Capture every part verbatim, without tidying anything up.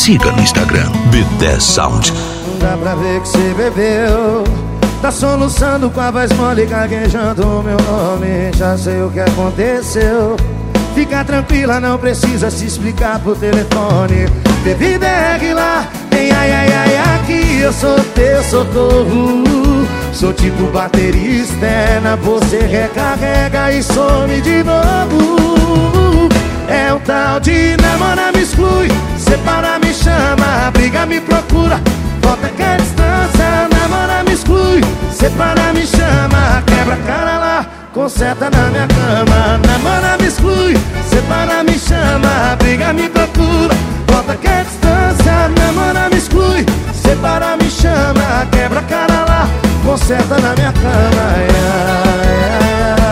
Siga no Instagram B dez Sound. Dá pra ver que você bebeu, tá soluçando com a voz mole, gaguejando o meu nome. Já sei o que aconteceu. Fica tranquila, não precisa se explicar por telefone. Bebi B R lá, tem ai ai ai aqui. Eu sou teu socorro, sou tipo bateria externa. Você recarrega e some de novo. É o tal de namora, me exclui, separa, me chama, briga, me procura, volta que é distância. Namora, me exclui, separa, me chama, quebra a cara lá, conserta na minha cama. Namora, me exclui, separa, me chama, briga, me procura, volta que é distância. Namora, me exclui, separa, me chama, quebra a cara lá, conserta na minha cama. Ai, ai, ai.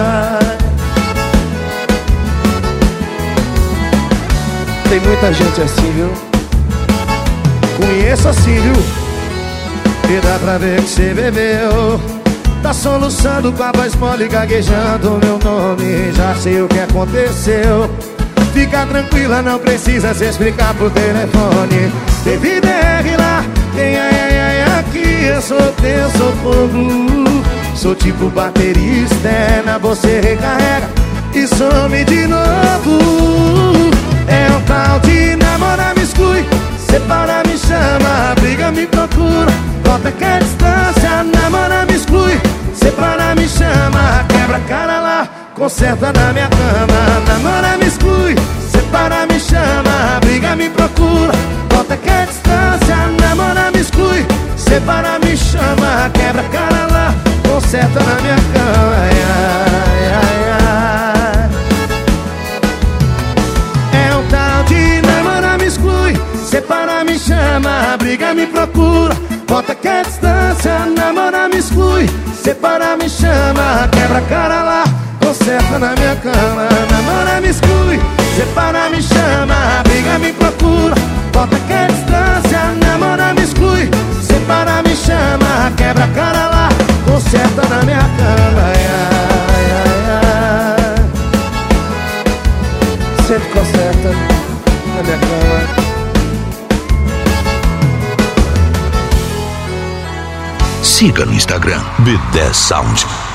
Tem muita gente assim, viu? Conheço assim, viu? E dá pra ver que você bebeu, tá soluçando com a voz mole, gaguejando o meu nome. Já sei o que aconteceu. Fica tranquila, não precisa se explicar por telefone. Teve B R lá, tem ai ai ai aqui. Eu sou teu socorro, sou tipo bateria externa. Você recarrega e some de novo. É um tal de namora, me exclui, separa, me chama, briga, me procura, volta que é distância. Namora, me exclui, separa, me chama, quebra a cara lá, conserta na minha cama. Namora, me exclui, separa, me chama, briga, me procura, volta que é distância. Namora, me exclui, separa, me chama, quebra a cara lá, conserta na minha cama. Ai, ai, ai, ai. Separa, me chama, briga, me procura, volta que é distância. Namora, me exclui, separa, me chama, quebra a cara lá, conserta na minha cama. Namora, me exclui, separa, me chama, briga, me procura, volta que é distância. Namora, me exclui, separa, me chama, quebra a cara lá, conserta na minha cama. Ai, ai, ai, ai. Sempre conserta na minha cama. Siga no Instagram B dez Sound.